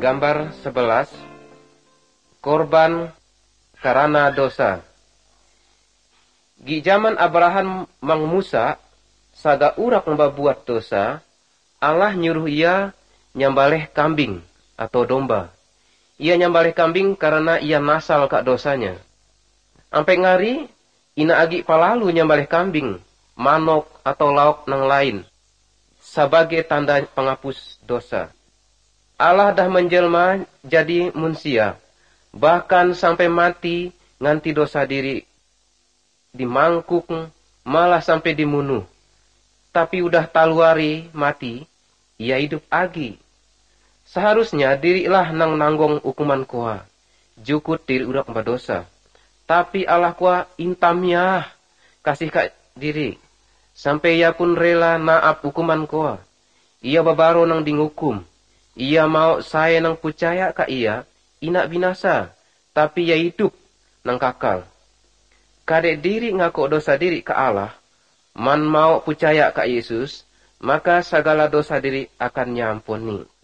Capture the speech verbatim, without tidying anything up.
Gambar sebelas. Korban karena dosa. Di zaman Abraham mang Musa, saga urak membuat dosa, Allah nyuruh ia nyambaleh kambing atau domba. Ia nyambaleh kambing karena ia nasal kak dosanya. Ampe ngari, ina agi palalu nyambaleh kambing, manok atau lauk nang lain, sebagai tanda penghapus dosa. Allah dah menjelma jadi manusia, bahkan sampai mati nganti dosa diri dimangkuk, malah sampai dimunuh. Tapi udah taluari mati, ia hidup agi. Seharusnya dirilah nang nanggong hukuman koa, jukut diri udah berdosa. Tapi Allah koa intamnya kasih kak diri, sampai ia pun rela naap hukuman koa. Ia babaro nang dihukum. Ia mau saya nang percaya ka ia, inak binasa, tapi ia hidup nang kakal. Kadek diri ngaku dosa diri ke Allah, man mau percaya ka Yesus, maka segala dosa diri akan nyampuni.